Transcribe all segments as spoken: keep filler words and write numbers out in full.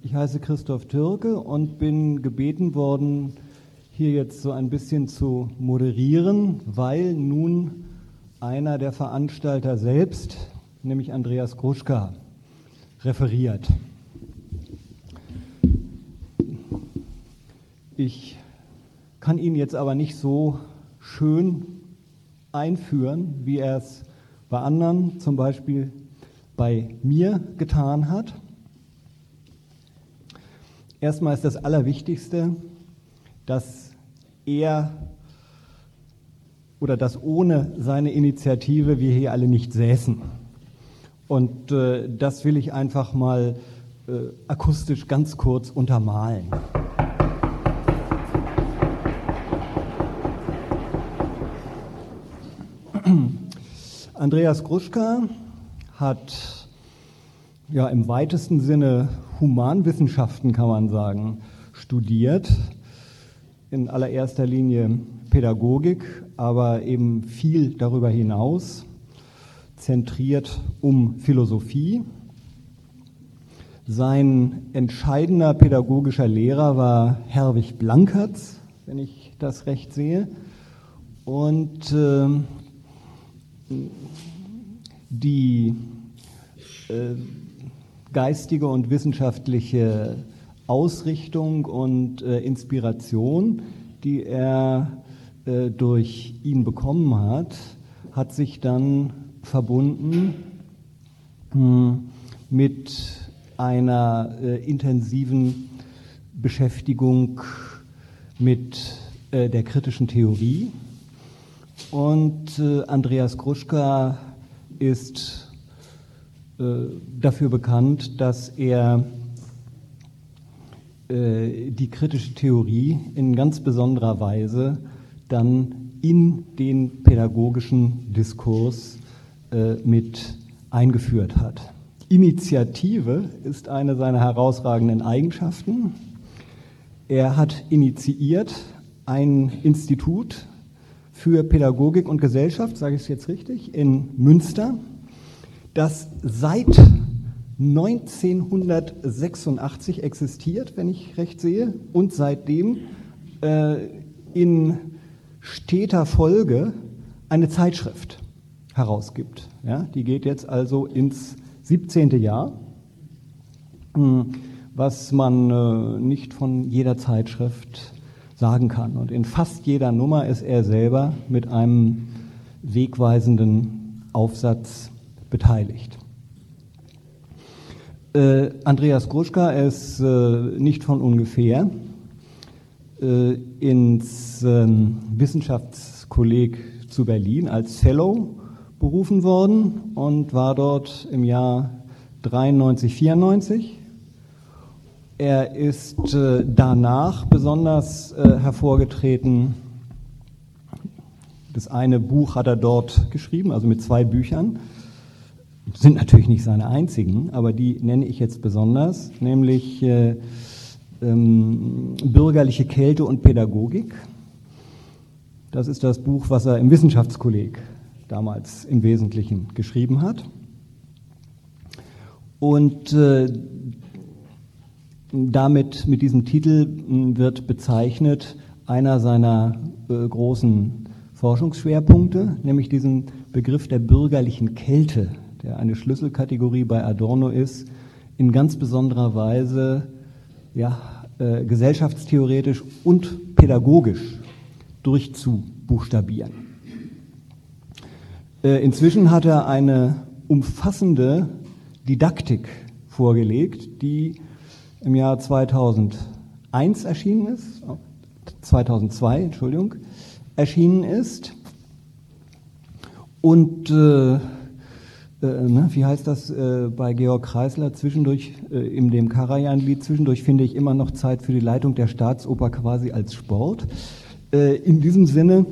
Ich heiße Christoph Türke und bin gebeten worden, hier jetzt so ein bisschen zu moderieren, weil nun einer der Veranstalter selbst, nämlich Andreas Gruschka, referiert. Ich kann ihn jetzt aber nicht so schön einführen, wie er es bei anderen, zum Beispiel bei mir, getan hat. Erstmal ist das Allerwichtigste, dass er oder dass ohne seine Initiative wir hier alle nicht säßen. Und äh, das will ich einfach mal äh, akustisch ganz kurz untermalen. Andreas Gruschka hat ja im weitesten Sinne Humanwissenschaften, kann man sagen, studiert, in allererster Linie Pädagogik, aber eben viel darüber hinaus, zentriert um Philosophie. Sein entscheidender pädagogischer Lehrer war Herwig Blankertz, wenn ich das recht sehe, und äh, die äh, geistige und wissenschaftliche Ausrichtung und äh, Inspiration, die er äh, durch ihn bekommen hat, hat sich dann verbunden mh, mit einer äh, intensiven Beschäftigung mit äh, der kritischen Theorie. Und äh, Andreas Gruschka ist dafür bekannt, dass er äh, die kritische Theorie in ganz besonderer Weise dann in den pädagogischen Diskurs äh, mit eingeführt hat. Initiative ist eine seiner herausragenden Eigenschaften. Er hat initiiert ein Institut für Pädagogik und Gesellschaft, sage ich es jetzt richtig, in Münster, das seit neunzehnhundertsechsundachtzig existiert, wenn ich recht sehe, und seitdem äh, in steter Folge eine Zeitschrift herausgibt. Ja, die geht jetzt also ins siebzehnte Jahr, was man äh, nicht von jeder Zeitschrift sagen kann. Und in fast jeder Nummer ist er selber mit einem wegweisenden Aufsatz beteiligt. Äh, Andreas Gruschka ist äh, nicht von ungefähr äh, ins äh, Wissenschaftskolleg zu Berlin als Fellow berufen worden und war dort im Jahr dreiundneunzig, vierundneunzig. Er ist äh, danach besonders äh, hervorgetreten. Das eine Buch hat er dort geschrieben, also mit zwei Büchern. Sind natürlich nicht seine einzigen, aber die nenne ich jetzt besonders, nämlich äh, ähm, Bürgerliche Kälte und Pädagogik. Das ist das Buch, was er im Wissenschaftskolleg damals im Wesentlichen geschrieben hat. Und äh, damit, mit diesem Titel wird bezeichnet einer seiner äh, großen Forschungsschwerpunkte, nämlich diesen Begriff der bürgerlichen Kälte, der eine Schlüsselkategorie bei Adorno ist, in ganz besonderer Weise ja, äh, gesellschaftstheoretisch und pädagogisch durchzubuchstabieren. Äh, inzwischen hat er eine umfassende Didaktik vorgelegt, die im Jahr zweitausendeins erschienen ist, zweitausendzwei, Entschuldigung, erschienen ist und äh, Äh, ne, wie heißt das äh, bei Georg Kreisler, zwischendurch, äh, in dem Karajan-Lied, zwischendurch finde ich immer noch Zeit für die Leitung der Staatsoper quasi als Sport. Äh, in diesem Sinne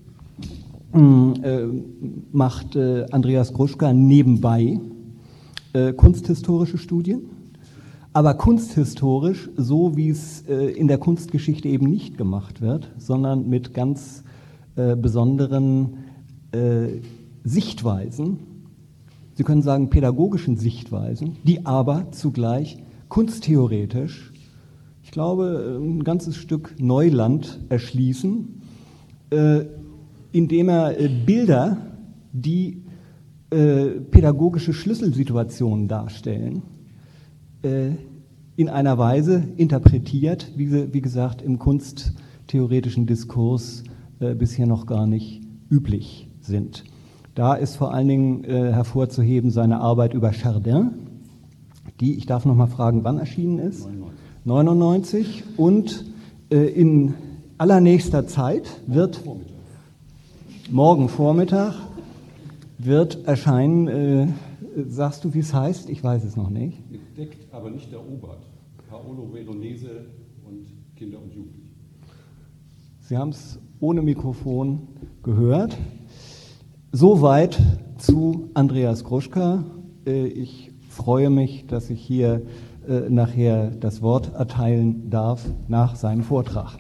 äh, macht äh, Andreas Gruschka nebenbei äh, kunsthistorische Studien, aber kunsthistorisch so, wie es äh, in der Kunstgeschichte eben nicht gemacht wird, sondern mit ganz äh, besonderen äh, Sichtweisen, Sie können sagen pädagogischen Sichtweisen, die aber zugleich kunsttheoretisch, ich glaube, ein ganzes Stück Neuland erschließen, äh, indem er äh, Bilder, die äh, pädagogische Schlüsselsituationen darstellen, äh, in einer Weise interpretiert, wie, wie gesagt, im kunsttheoretischen Diskurs äh, bisher noch gar nicht üblich sind. Da ist vor allen Dingen äh, hervorzuheben seine Arbeit über Chardin, die, ich darf noch mal fragen, wann erschienen ist? neunundneunzig. Und äh, in allernächster Zeit wird, morgen Vormittag, wird erscheinen, äh, sagst du, wie es heißt? Ich weiß es noch nicht. Entdeckt, aber nicht erobert. Paolo Veronese und Kinder und Jugendliche. Sie haben es ohne Mikrofon gehört. Soweit zu Andreas Gruschka. Äh, ich freue mich, dass ich hier äh, nachher das Wort erteilen darf nach seinem Vortrag.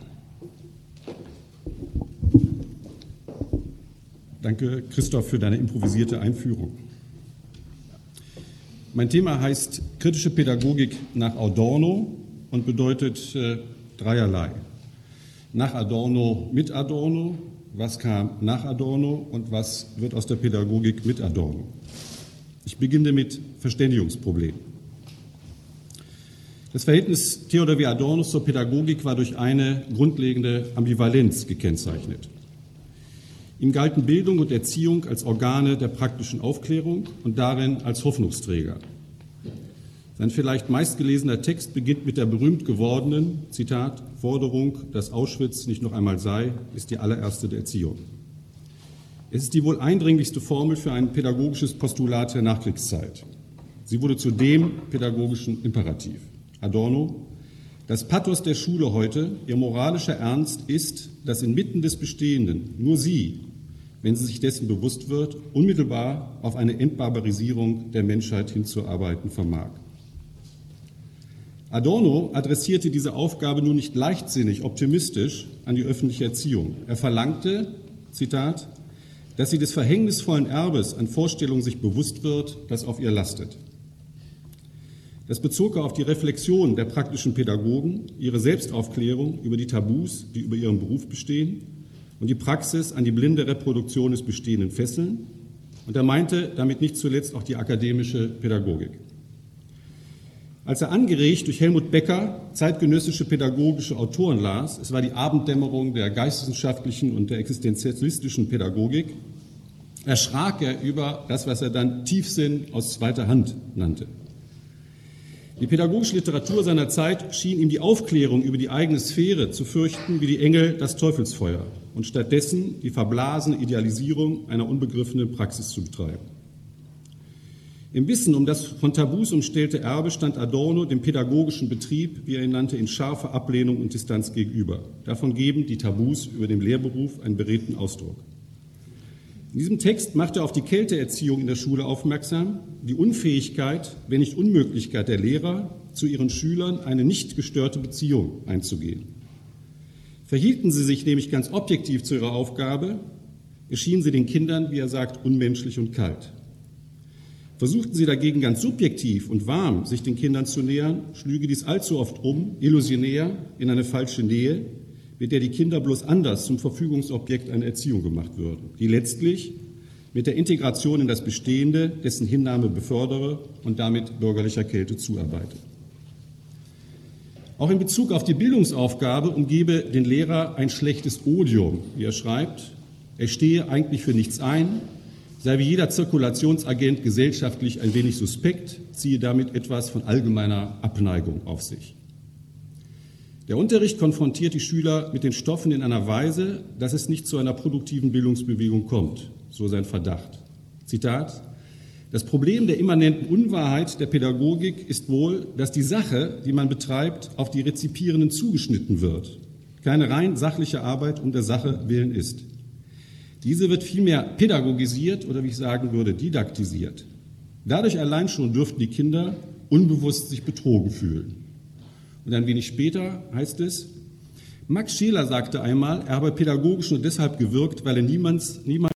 Danke, Christoph, für deine improvisierte Einführung. Mein Thema heißt kritische Pädagogik nach Adorno und bedeutet äh, dreierlei. Nach Adorno, mit Adorno, was kam nach Adorno und was wird aus der Pädagogik mit Adorno. Ich beginne mit Verständigungsproblemen. Das Verhältnis Theodor W. Adornos zur Pädagogik war durch eine grundlegende Ambivalenz gekennzeichnet. Ihm galten Bildung und Erziehung als Organe der praktischen Aufklärung und darin als Hoffnungsträger. Sein vielleicht meistgelesener Text beginnt mit der berühmt gewordenen, Zitat, Forderung, dass Auschwitz nicht noch einmal sei, ist die allererste der Erziehung. Es ist die wohl eindringlichste Formel für ein pädagogisches Postulat der Nachkriegszeit. Sie wurde zu dem pädagogischen Imperativ. Adorno: Das Pathos der Schule heute, ihr moralischer Ernst ist, dass inmitten des Bestehenden nur sie, wenn sie sich dessen bewusst wird, unmittelbar auf eine Entbarbarisierung der Menschheit hinzuarbeiten vermag. Adorno adressierte diese Aufgabe nun nicht leichtsinnig, optimistisch an die öffentliche Erziehung. Er verlangte, Zitat, dass sie des verhängnisvollen Erbes an Vorstellungen sich bewusst wird, das auf ihr lastet. Das bezog er auf die Reflexion der praktischen Pädagogen, ihre Selbstaufklärung über die Tabus, die über ihren Beruf bestehen, und die Praxis an die blinde Reproduktion des Bestehenden fesseln. Und er meinte damit nicht zuletzt auch die akademische Pädagogik. Als er angeregt durch Helmut Becker zeitgenössische pädagogische Autoren las, es war die Abenddämmerung der geisteswissenschaftlichen und der existenzialistischen Pädagogik, erschrak er über das, was er dann Tiefsinn aus zweiter Hand nannte. Die pädagogische Literatur seiner Zeit schien ihm die Aufklärung über die eigene Sphäre zu fürchten wie die Engel das Teufelsfeuer und stattdessen die verblasene Idealisierung einer unbegriffenen Praxis zu betreiben. Im Wissen um das von Tabus umstellte Erbe stand Adorno dem pädagogischen Betrieb, wie er ihn nannte, in scharfer Ablehnung und Distanz gegenüber. Davon geben die Tabus über den Lehrberuf einen beredten Ausdruck. In diesem Text macht er auf die Kälteerziehung in der Schule aufmerksam, die Unfähigkeit, wenn nicht Unmöglichkeit der Lehrer, zu ihren Schülern eine nicht gestörte Beziehung einzugehen. Verhielten sie sich nämlich ganz objektiv zu ihrer Aufgabe, erschienen sie den Kindern, wie er sagt, unmenschlich und kalt. Versuchten sie dagegen ganz subjektiv und warm, sich den Kindern zu nähern, schlüge dies allzu oft um, illusionär, in eine falsche Nähe, mit der die Kinder bloß anders zum Verfügungsobjekt einer Erziehung gemacht würden, die letztlich mit der Integration in das Bestehende, dessen Hinnahme befördere und damit bürgerlicher Kälte zuarbeite. Auch in Bezug auf die Bildungsaufgabe umgebe den Lehrer ein schlechtes Odium, wie er schreibt. Er stehe eigentlich für nichts ein, sei wie jeder Zirkulationsagent gesellschaftlich ein wenig suspekt, ziehe damit etwas von allgemeiner Abneigung auf sich. Der Unterricht konfrontiert die Schüler mit den Stoffen in einer Weise, dass es nicht zu einer produktiven Bildungsbewegung kommt, so sein Verdacht. Zitat: Das Problem der immanenten Unwahrheit der Pädagogik ist wohl, dass die Sache, die man betreibt, auf die Rezipierenden zugeschnitten wird. Keine rein sachliche Arbeit um der Sache willen ist. Diese wird vielmehr pädagogisiert oder, wie ich sagen würde, didaktisiert. Dadurch allein schon dürften die Kinder unbewusst sich betrogen fühlen. Und ein wenig später heißt es, Max Scheler sagte einmal, er habe pädagogisch nur deshalb gewirkt, weil er niemals, niemals